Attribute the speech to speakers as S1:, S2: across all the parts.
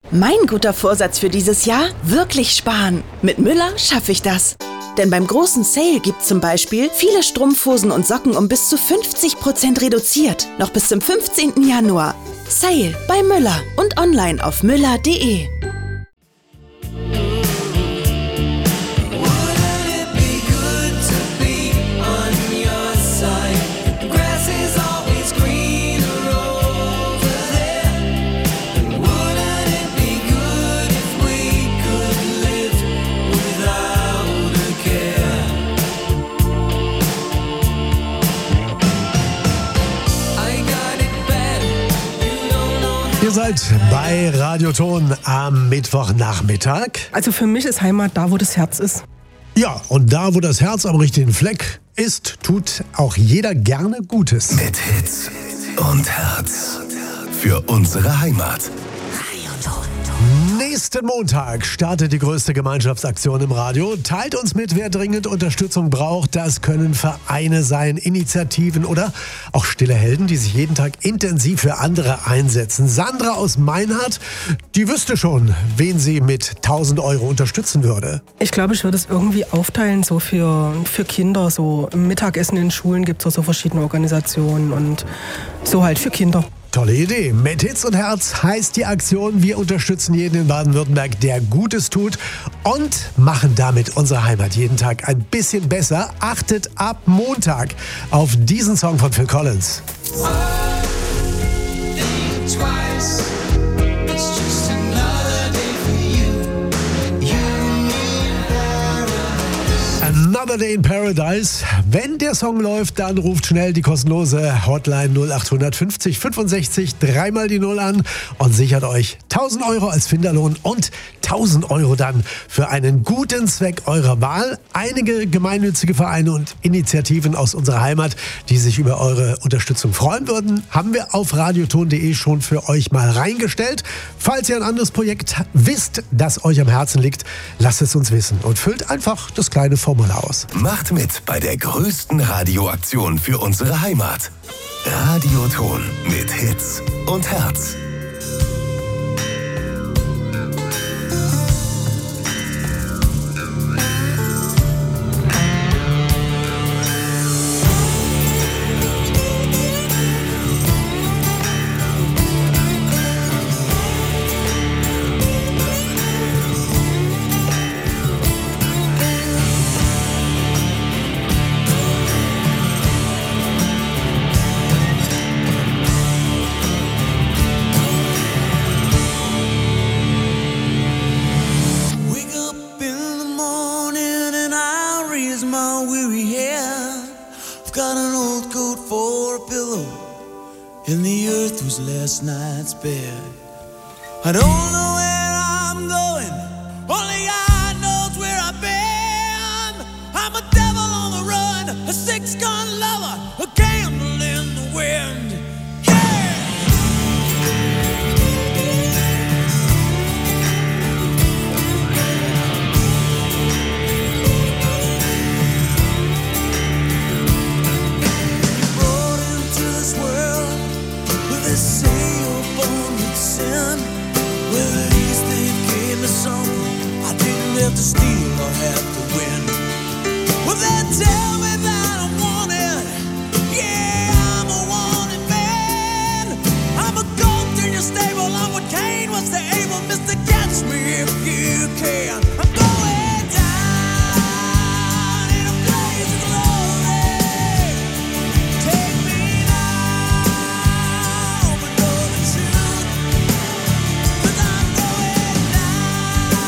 S1: Mein guter Vorsatz für dieses Jahr? Wirklich sparen. Mit Müller schaffe ich das. Denn beim großen Sale gibt's zum Beispiel viele Strumpfhosen und Socken um bis zu 50% reduziert. Noch bis zum 15. Januar. Sale bei Müller und online auf müller.de.
S2: Ihr seid bei Radioton am Mittwochnachmittag.
S3: Also für mich ist Heimat da, wo das Herz ist.
S2: Ja, und da, wo das Herz am richtigen Fleck ist, tut auch jeder gerne Gutes.
S4: Mit Hits und Herz für unsere Heimat.
S2: Nächsten Montag startet die größte Gemeinschaftsaktion im Radio. Teilt uns mit, wer dringend Unterstützung braucht. Das können Vereine sein, Initiativen oder auch stille Helden, die sich jeden Tag intensiv für andere einsetzen. Sandra aus Meinhardt, die wüsste schon, wen sie mit 1.000 Euro unterstützen würde.
S3: Ich glaube, ich würde es irgendwie aufteilen, so für Kinder. So im Mittagessen in Schulen gibt es so verschiedene Organisationen und so halt für Kinder.
S2: Tolle Idee. Mit Hits und Herz heißt die Aktion, wir unterstützen jeden in Baden-Württemberg, der Gutes tut und machen damit unsere Heimat jeden Tag ein bisschen besser. Achtet ab Montag auf diesen Song von Phil Collins. Another Day in Paradise. Wenn der Song läuft, dann ruft schnell die kostenlose Hotline 0850 65 dreimal die 0 an und sichert euch 1.000 Euro als Finderlohn und 1.000 Euro dann für einen guten Zweck eurer Wahl. Einige gemeinnützige Vereine und Initiativen aus unserer Heimat, die sich über eure Unterstützung freuen würden, haben wir auf radioton.de schon für euch mal reingestellt. Falls ihr ein anderes Projekt wisst, das euch am Herzen liegt, lasst es uns wissen und füllt einfach das kleine Formular aus.
S4: Macht mit bei der größten Radioaktion für unsere Heimat. Radioton mit Hits und Herz.
S5: Last night's bed. I don't know where I'm going, only God knows where I've been. I'm a devil on the run, a six-gun lover, a candle in the wind. To steal or have to win. Well, they tell me that I'm wanted. Yeah, I'm a wanted man. I'm a goat in your stable. I'm what Cain was to Abel. Mister, catch me if you can. I'm going down in a blaze of glory. Take me now, but know the truth. 'Cause I'm going down.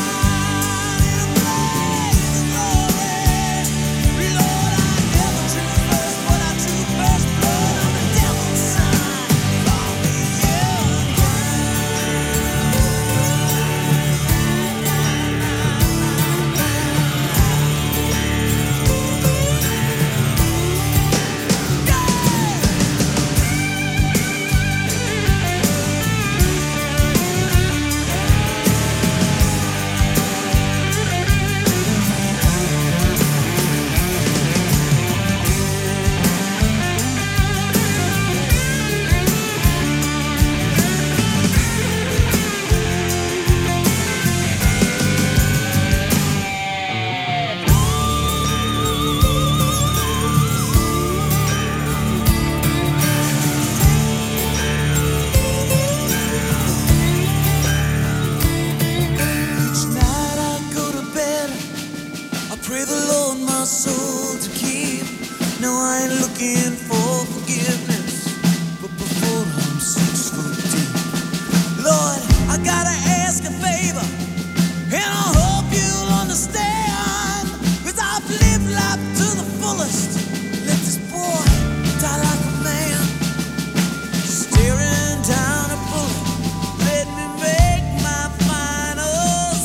S5: ask a favor, and I hope you'll understand. 'Cause I've lived life to the fullest. Let this boy die like a man, staring down a bullet. Let me make my final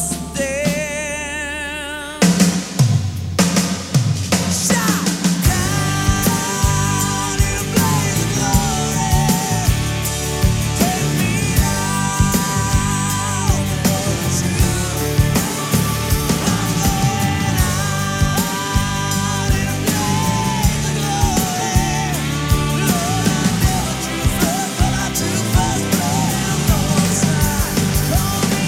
S5: stand. Shot down in a blaze of glory. Take me out for the truth. I'm going out in a blaze of glory. Lord, I never drew first, but I took first blood. Lord, side, call me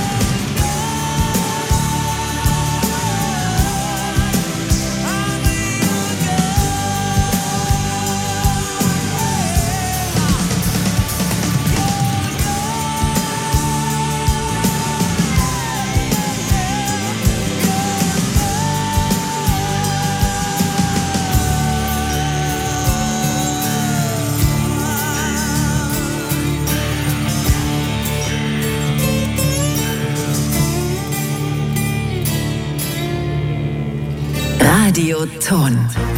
S5: I'm a young
S6: Radioton.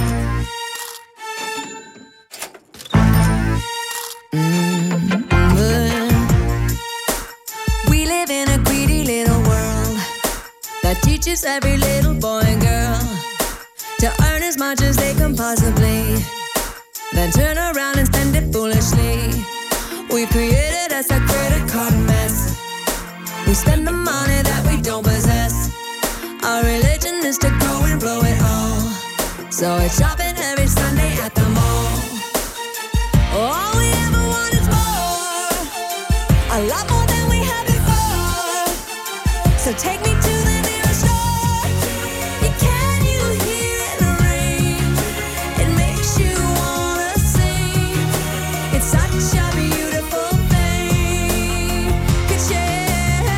S7: We live in a greedy little world that teaches every little boy and girl to earn as much as they can possibly, then turn around and spend it foolishly. We've created us a credit card mess. We spend the money that we don't possess. Our religion is to go and blow it all. So it's shopping every Sunday at the mall. All we ever want is more, a lot more than we had before. So take me to the nearest store. Can you hear it ring? It makes you wanna sing. It's such a beautiful thing. Could share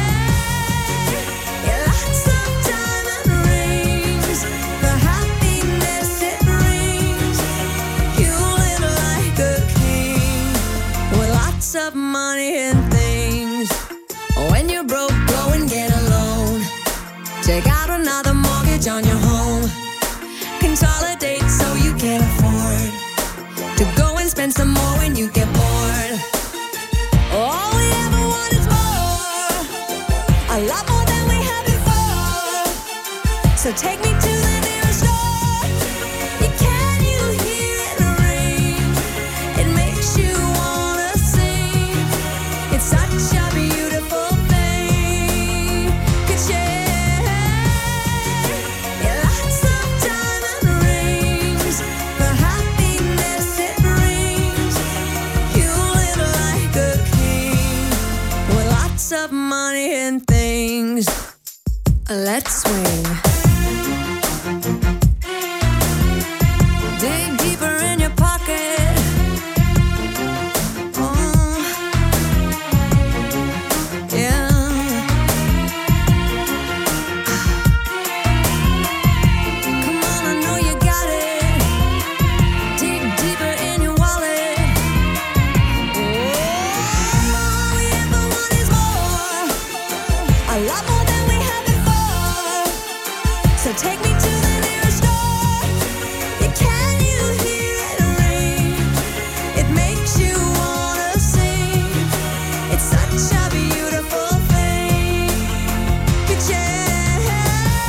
S7: lots of diamond rings, the happiness it brings. You live like a king with lots of money and things. When you're broke, go and get a loan. Take out another mortgage on your home. Consolidate so you can afford to go and spend some more when you get bored. All we ever want is more, a lot more than we had before. So take me to the nearest store. Can you hear it ring? It makes you wanna sing. It's such a beautiful thing. Could share lots of diamond rings, the happiness it brings. You live like a king with lots of money and things. Let's swing. Dig deeper in your pocket. Oh, yeah. Come on, I know you got it. Dig deeper in your wallet. All we ever want is more, a lot more than we had before. So take me to the nearest store. Can you hear it ring? It makes you wanna sing. It's such a beautiful thing. Could share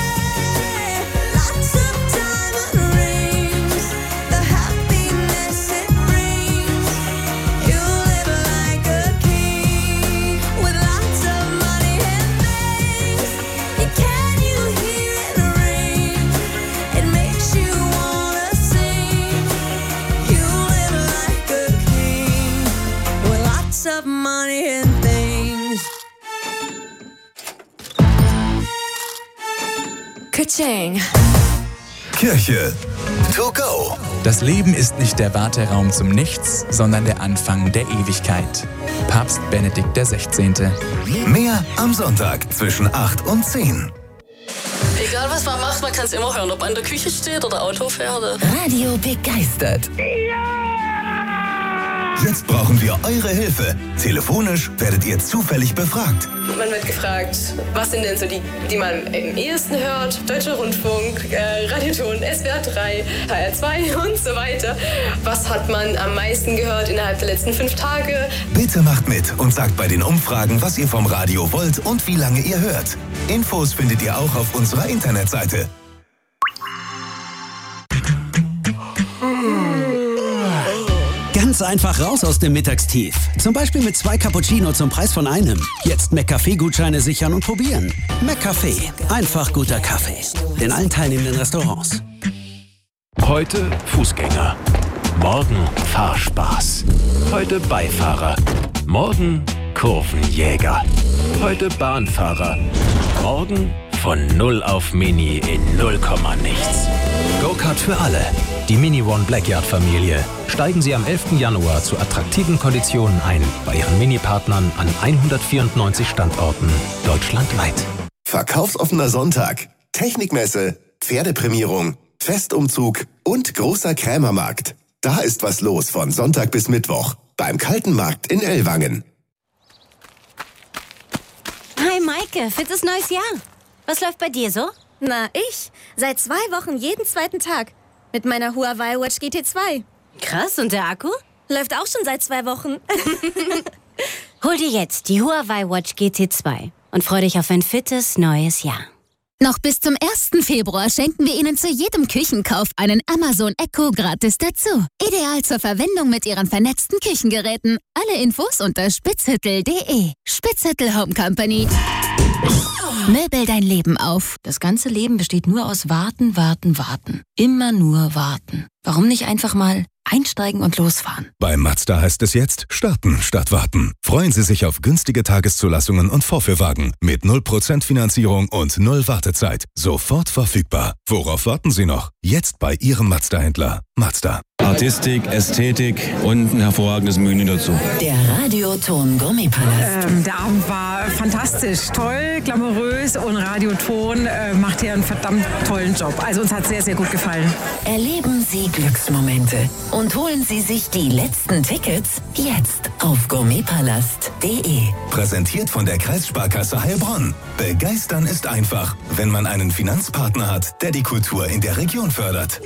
S7: lots of diamond rings, the happiness it brings. You live like a king with lots of money and things. Can you hear it ring? It makes you wanna sing. You live like a king with lots of money and things. Ka-ching.
S4: Kirche to go.
S8: Das Leben ist nicht der Warteraum zum Nichts, sondern der Anfang der Ewigkeit. Papst Benedikt XVI.
S4: Mehr am Sonntag zwischen 8 und 10.
S9: Egal was man macht, man kann es immer hören, ob man in der Küche steht oder Auto fährt.
S6: Radio begeistert.
S4: Jetzt brauchen wir eure Hilfe. Telefonisch werdet ihr zufällig befragt.
S10: Man wird gefragt, was sind denn so die man am ehesten hört? Deutscher Rundfunk, Radioton, SWR 3, HR 2 und so weiter. Was hat man am meisten gehört innerhalb der letzten 5 Tage?
S4: Bitte macht mit und sagt bei den Umfragen, was ihr vom Radio wollt und wie lange ihr hört. Infos findet ihr auch auf unserer Internetseite.
S11: Ganz einfach raus aus dem Mittagstief. Zum Beispiel mit 2 Cappuccino zum Preis von einem. Jetzt McCafé-Gutscheine sichern und probieren. McCafé. Einfach guter Kaffee. In allen teilnehmenden Restaurants.
S12: Heute Fußgänger. Morgen Fahrspaß. Heute Beifahrer. Morgen Kurvenjäger. Heute Bahnfahrer. Morgen von 0 auf Mini in 0, nichts.
S13: Go-Kart für alle. Die Mini One Blackyard-Familie. Steigen Sie am 11. Januar zu attraktiven Konditionen ein bei Ihren Mini-Partnern an 194 Standorten deutschlandweit.
S4: Verkaufsoffener Sonntag, Technikmesse, Pferdeprämierung, Festumzug und großer Krämermarkt. Da ist was los von Sonntag bis Mittwoch beim Kaltenmarkt in Ellwangen.
S14: Hi Maike, fittes neues Jahr. Was läuft bei dir so?
S15: Na, ich? Seit 2 Wochen jeden 2. Tag. Mit meiner Huawei Watch GT2.
S14: Krass, und der Akku?
S15: Läuft auch schon seit 2 Wochen.
S14: Hol dir jetzt die Huawei Watch GT2 und freu dich auf ein fittes neues Jahr.
S16: Noch bis zum 1. Februar schenken wir Ihnen zu jedem Küchenkauf einen Amazon Echo gratis dazu. Ideal zur Verwendung mit Ihren vernetzten Küchengeräten. Alle Infos unter spitzhüttel.de. Spitzhüttel Home Company. Möbel dein Leben auf.
S17: Das ganze Leben besteht nur aus Warten, Warten, Warten. Immer nur warten. Warum nicht einfach mal einsteigen und losfahren?
S4: Bei Mazda heißt es jetzt starten statt warten. Freuen Sie sich auf günstige Tageszulassungen und Vorführwagen mit 0% Finanzierung und 0 Wartezeit. Sofort verfügbar. Worauf warten Sie noch? Jetzt bei Ihrem Mazda-Händler. Mazda.
S18: Artistik, Ästhetik und ein hervorragendes Menü dazu.
S6: Der Radioton Gummipalast.
S19: Der Abend war fantastisch, toll, glamourös und Radioton macht hier einen verdammt tollen Job. Also uns hat sehr, sehr gut gefallen.
S6: Erleben Sie Glücksmomente und holen Sie sich die letzten Tickets jetzt auf gummipalast.de.
S4: Präsentiert von der Kreissparkasse Heilbronn. Begeistern ist einfach, wenn man einen Finanzpartner hat, der die Kultur in der Region fördert.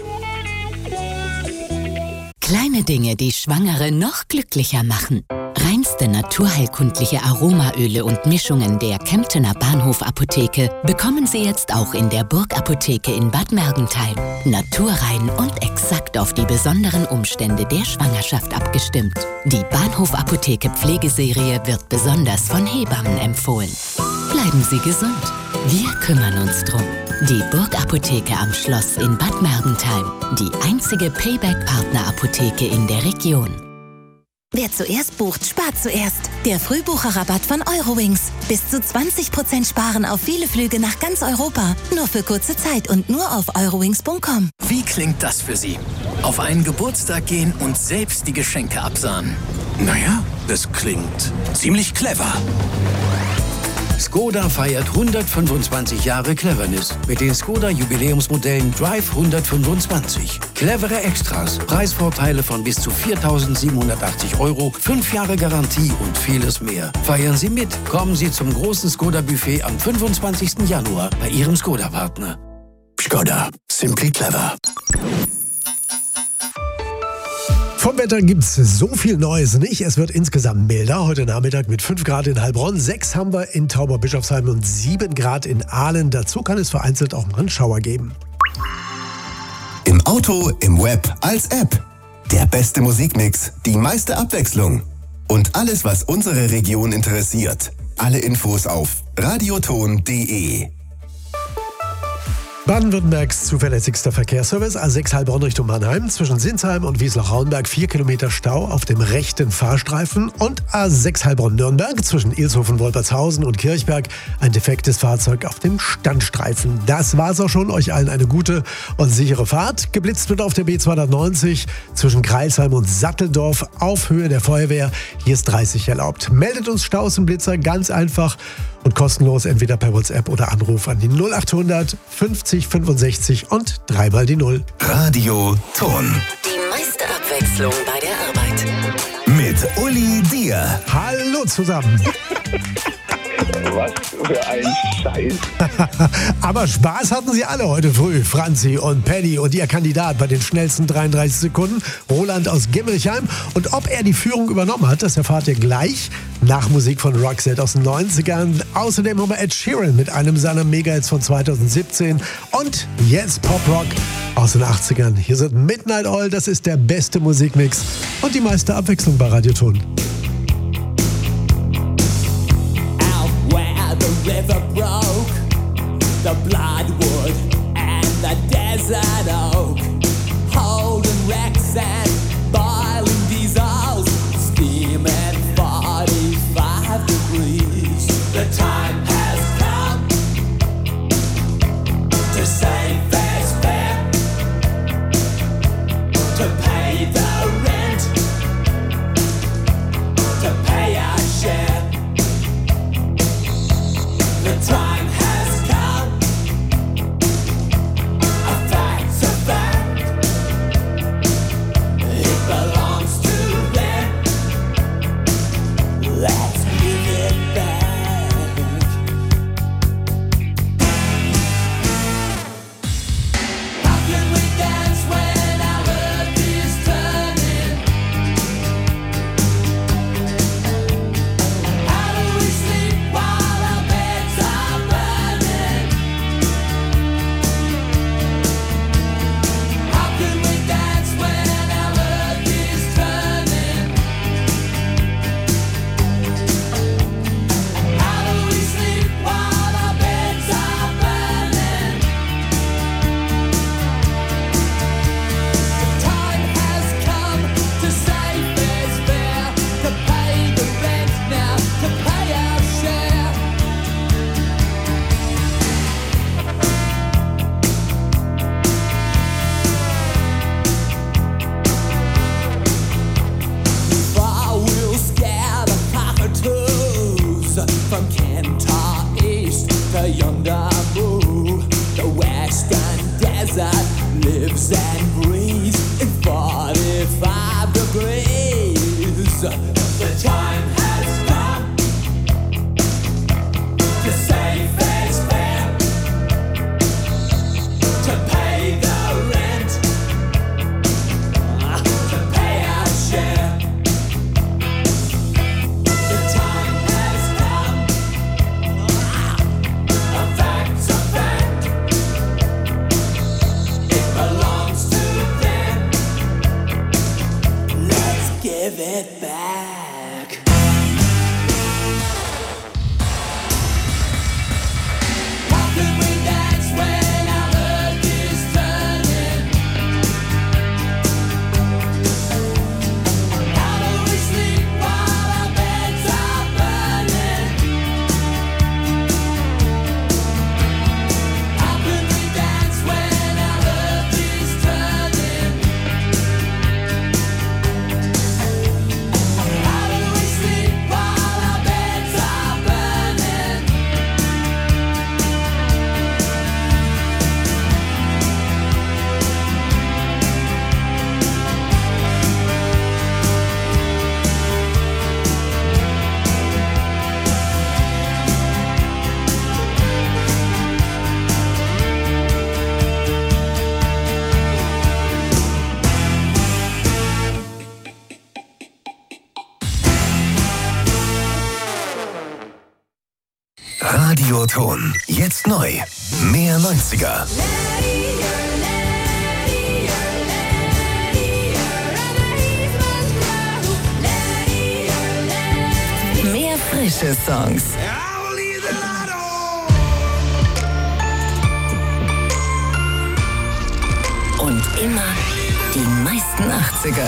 S20: Kleine Dinge, die Schwangere noch glücklicher machen. Reinste naturheilkundliche Aromaöle und Mischungen der Kemptener Bahnhof-Apotheke bekommen Sie jetzt auch in der Burg-Apotheke in Bad Mergentheim. Naturrein und exakt auf die besonderen Umstände der Schwangerschaft abgestimmt. Die Bahnhof-Apotheke Pflegeserie wird besonders von Hebammen empfohlen. Bleiben Sie gesund. Wir kümmern uns drum. Die Burg-Apotheke am Schloss in Bad Mergentheim. Die einzige Payback-Partner-Apotheke in der Region.
S16: Wer zuerst bucht, spart zuerst. Der Frühbucherrabatt von Eurowings. Bis zu 20% sparen auf viele Flüge nach ganz Europa. Nur für kurze Zeit und nur auf eurowings.com.
S21: Wie klingt das für Sie? Auf einen Geburtstag gehen und selbst die Geschenke absahen. Naja, das klingt ziemlich clever. Skoda feiert 125 Jahre Cleverness mit den Skoda Jubiläumsmodellen Drive 125. Clevere Extras, Preisvorteile von bis zu 4.780 €, 5 Jahre Garantie und vieles mehr. Feiern Sie mit. Kommen Sie zum großen Skoda-Buffet am 25. Januar bei Ihrem Skoda-Partner. Skoda. Simply clever.
S2: Vom Wetter gibt es so viel Neues nicht. Es wird insgesamt milder. Heute Nachmittag mit 5 Grad in Heilbronn, 6 haben wir in Tauberbischofsheim und 7 Grad in Aalen. Dazu kann es vereinzelt auch mal einen Schauer geben.
S4: Im Auto, im Web, als App. Der beste Musikmix, die meiste Abwechslung. Und alles, was unsere Region interessiert. Alle Infos auf radioton.de.
S2: Baden-Württembergs zuverlässigster Verkehrsservice, A6 Heilbronn Richtung Mannheim, zwischen Sinsheim und Wiesloch-Rauenberg 4 Kilometer Stau auf dem rechten Fahrstreifen und A6 Heilbronn-Nürnberg zwischen Ilshofen, Wolpertshausen und Kirchberg ein defektes Fahrzeug auf dem Standstreifen. Das war's auch schon. Euch allen eine gute und sichere Fahrt. Geblitzt wird auf der B290 zwischen Greilsheim und Satteldorf auf Höhe der Feuerwehr. Hier ist 30 erlaubt. Meldet uns Staus und Blitzer ganz einfach und kostenlos entweder per WhatsApp oder Anruf an die 0800 50 65 und 3 mal die 0.
S4: Radio Ton.
S6: Die meiste Abwechslung bei der Arbeit.
S4: Mit mit Uli Dir.
S2: Hallo zusammen.
S1: Was für ein Scheiß.
S2: Aber Spaß hatten sie alle heute früh. Franzi und Paddy und ihr Kandidat bei den schnellsten 33 Sekunden, Roland aus Gimmerichheim. Und ob er die Führung übernommen hat, das erfahrt ihr gleich nach Musik von Roxette aus den 90ern. Außerdem haben wir Ed Sheeran mit einem seiner Mega-Hits von 2017. Und jetzt Pop-Rock aus den 80ern. Hier sind Midnight Oil, das ist der beste Musikmix und die meiste Abwechslung bei Radioton.
S5: The river broke, the bloodwood and the desert oak, holding wrecks and boiling diesels, steam at 45 degrees. The time has come to save fair's fair, to pay the rent, to pay our share. The time has come. A fact's a fact. It belongs to them. Let's give it back. How can we dance when our earth is turning? How do we sleep while our beds are burning? How can we dance when our earth is turning? How do we sleep while our beds are burning? The time has come to save fair's fair, to pay the rent now, to pay our share. I will scare the cockatoos from Kentar East to yonder move. The western desert lives and breathes in 45 degrees. The time has come to save fair's fair, to pay the rent, to pay our share. The time has come. A fact's a fact. It belongs to them. Let's give it back. How can we dance when our earth is turning? How do we sleep while our beds are burning? How can we dance when our earth is turning? How do we sleep while our beds are burning?
S4: Radioton. Jetzt neu. Mehr 90er.
S6: Mehr frische Songs. Und immer die meisten 80er.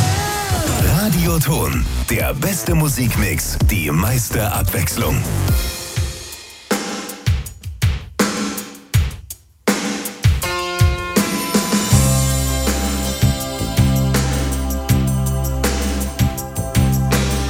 S4: Radioton. Der beste Musikmix, die meiste Abwechslung.